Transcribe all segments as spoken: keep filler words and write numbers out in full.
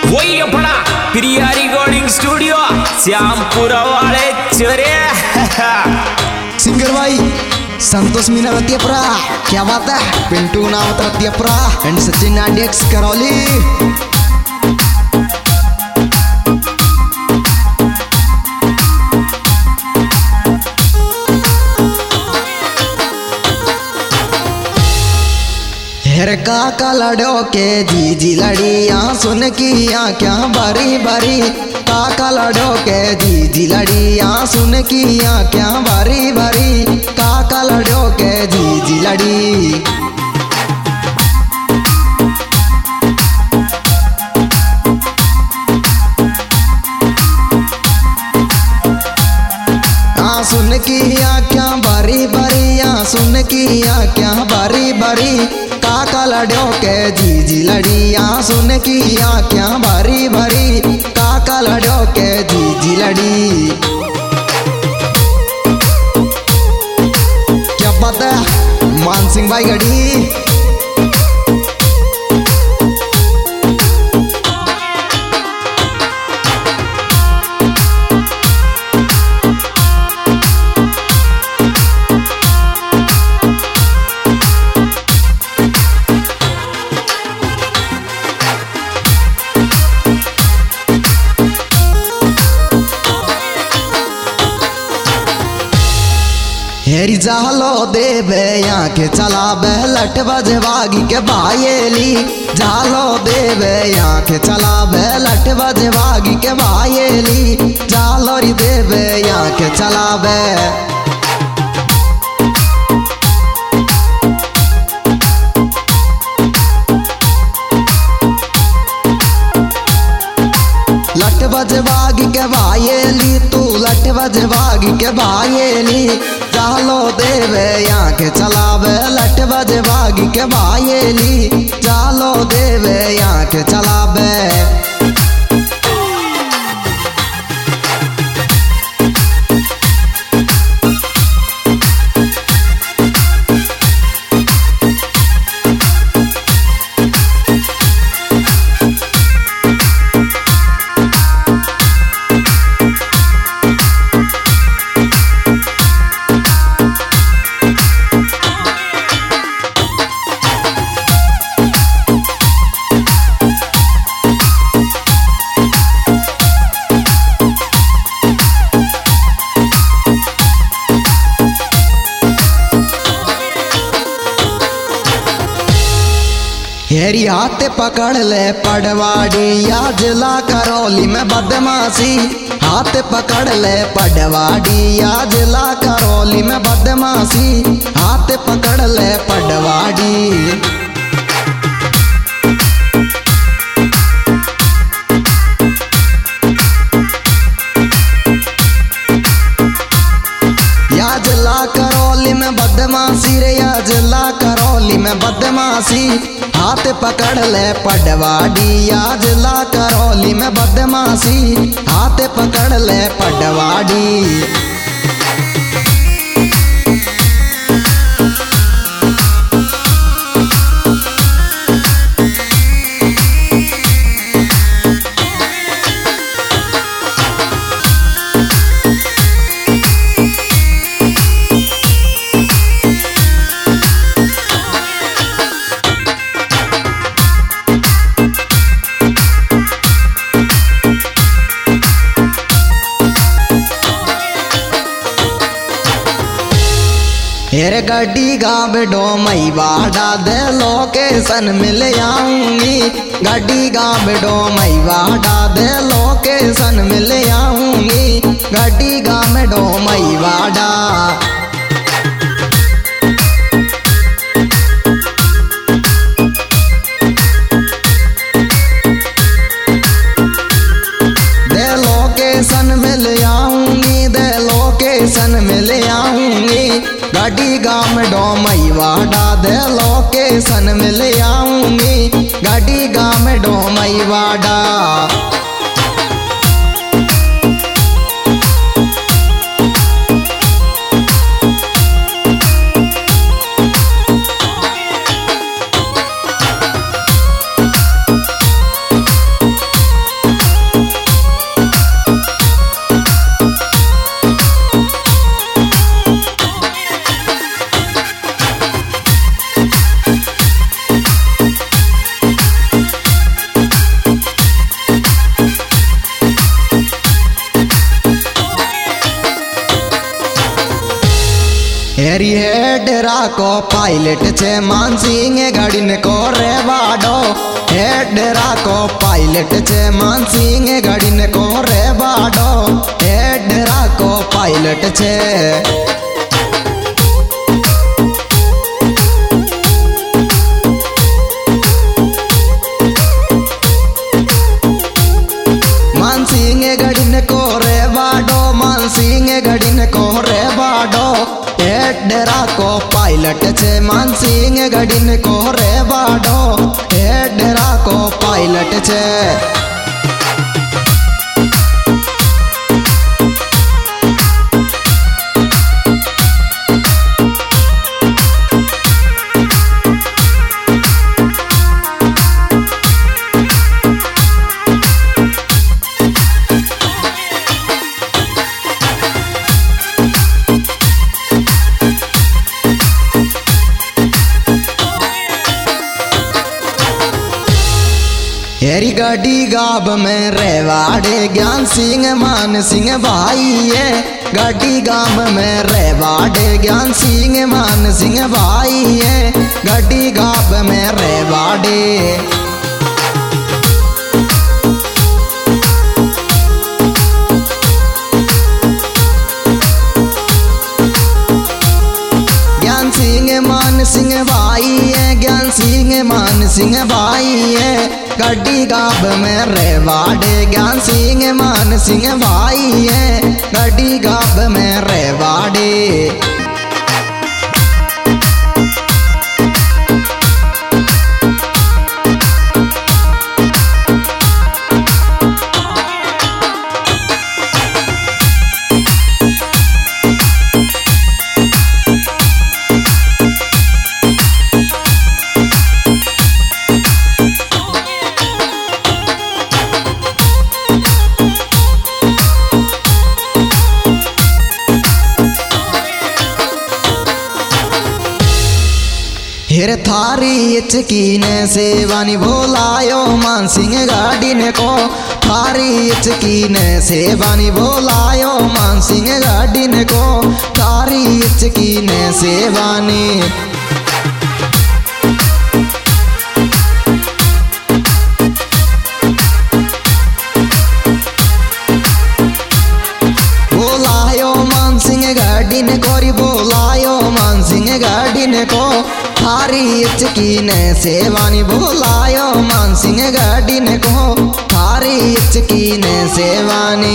वही अपना प्रिया recording studio Shyampura वाले चोरे। सिंगर भाई संतोष मीना रतियापुरा, क्या बात है। पिंटू नावत रतियापुरा एंड सचिन आडियक्स करौली। हेर काका लड़ो के जीजी लड़िया सुन किया क्या बारी बारी। काका लड़ो के जीजी लड़िया सुन किया क्या बारी बारी। काका लड़ो के जीजी लड़ी आ सुन किया क्या बारी बारी। आ सुन किया क्या बारी बारी। काका लड़ो के जीजी लड़िया सुन किया क्या बारी बारी। काका लड़ो के जीजी लड़ी क्या पता मान सिंह भाई गढ़ी। हेरी जालो देवे यहाँ के चला बह लट बजवागी के भाईली। जालो देवे यहाँ के चला बह लट बजवागी के भाईली। जालो री देवे यहाँ के चला बह लट बजवागी के भाईली। तू लट बजवागी के भाईली। जालो देवे यहाँ के चलावे लट बजवागी के भाईली। जालो देवे यहाँ के चलावे हेरी हाथ पकड़ ले पडवाड़ी या जिला करौली में बदमाशी। हाथ पकड़ ले पडवाड़ी या जिला करौली में बदमाशी। हाथ पकड़ ले पडवाड़ी या जिला करौली में बदमाशी रे। या जिला करौली में बदमाशी। हाथ पकड़ ले पडवाड़ी या जिला करौली में बदमाशी। हाथ पकड़ ले पडवाड़ी हेरे गड्डी गाँव डोमई वाड़ा दे लोकेशन मिल आऊंगी। गड्डी गाँव डोमई वाड़ा दे लोकेशन मिल आऊंगी। गड्डी गाँव डोमई वाड़ा दे लोकेशन मिल आऊंगी। दे लोकेशन मिल आऊंगी। गाड़ी गाँव डोमई वाड़ा दे लोकेशन मिल आऊंगी। गाड़ी गाँव डोमई वाड़ा को पायलट छे मानसिंह गाड़ी ने को रे बाडो हेडरा को पायलट छे मानसिंह गाड़ी ने को रे बाडो हेडरा को पायलट छे। मानसिंह गाड़ी ने को रे बाडो मानसिंह गाड़ी ने को रे बाडो हेडरा को पायलट छे मानसिंह गाड़ी ने को रे बाडो हेडरा को पायलट छे। हेरी गाड़ी गाब में रेवाड़े ज्ञान सिंह मान सिंह भाई है गाड़ी गाम में रेवाड़े ज्ञान सिंह मान सिंह भाई है गाड़ी गाब में रेवाड़े। ज्ञान सिंह मान सिंह भाई है ज्ञान सिंह मान सिंह भाई है गाड़ी गाब में रेवाड़े ज्ञान सिंह मान सिंह भाई है गाड़ी गाब में रेवाड़े। हेर थारी चकीने सेवानी बोलायो मान सिंह गाड़ी ने को थारी चकीने सेवानी बोलायो मान सिंह गाड़ी ने को थारी चकीने सेवानी। बोलायो मान सिंह गाड़ी ने कोरी बोलायो मान सिंह गाड़ी ने को थारी चकीने सेवानी बोलायो मान सिंह गाड़ी ने को थारी चकीने सेवानी।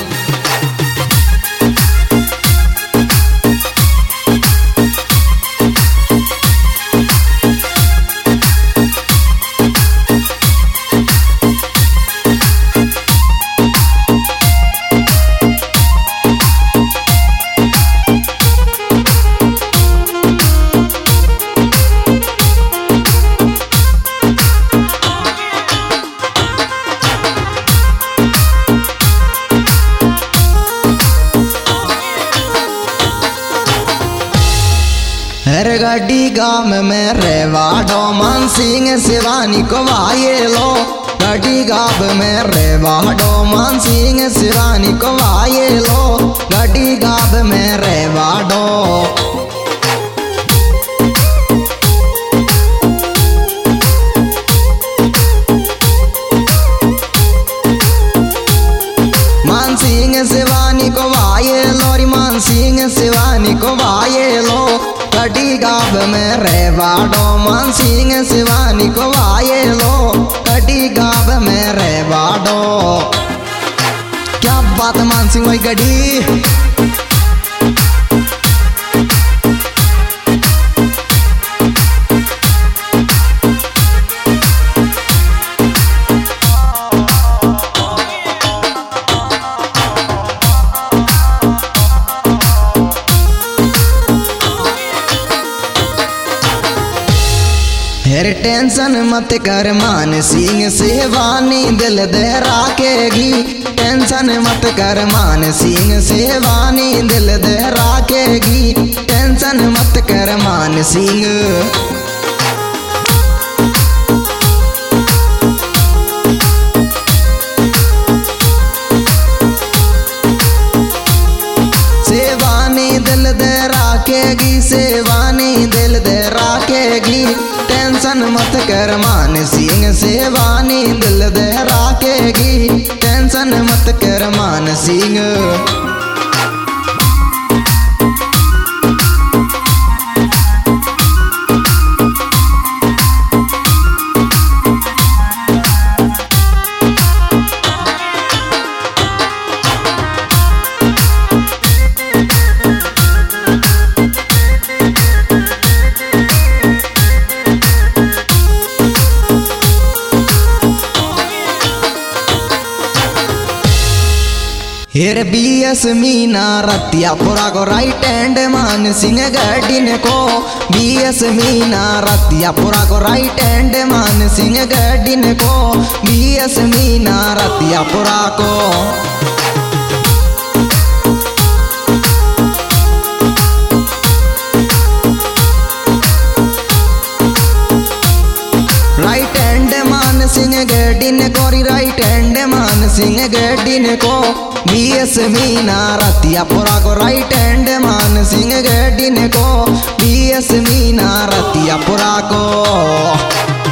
हर गाड़ी गाम में रेवाड़ो मान सिंह शिवानी को वाये लो गाड़ी गाब में रेवाड़ो मान सिंह शिवानी को वाये लो गाड़ी गाब में रेवाड़ो। मान सिंह शिवानी को वाये लो री मान सिंह शिवानी को वाये लो गाड़ी गाब में रेवाड़ो मान सिंह शिवानी को वाये लो गाड़ी गाब में रेवाड़ो। क्या बात मान सिंह भाई गाड़ी। हेर टेंशन मत कर मान सिंह शिवानी दिल दे राखेगी टेंशन मत कर मान सिंह शिवानी दिल दे राखेगी टेंशन मत कर मान सिंह। शिवानी दिल दे राखेगी शिवानी दिल हेर B S Meena Ratiyapura को राइट हैंड मान सिंह गडिन को B S Meena Ratiyapura को राइट हैंड मान सिंह गडिन को B S Meena Ratiyapura को राइट हैंड मान सिंह गडिन कोरी राइट हैंड मान सिंह गडिन को B S Meena Ratiyapura को राइट हैंड मान सिंह गडिन को B S Meena Ratiyapura को।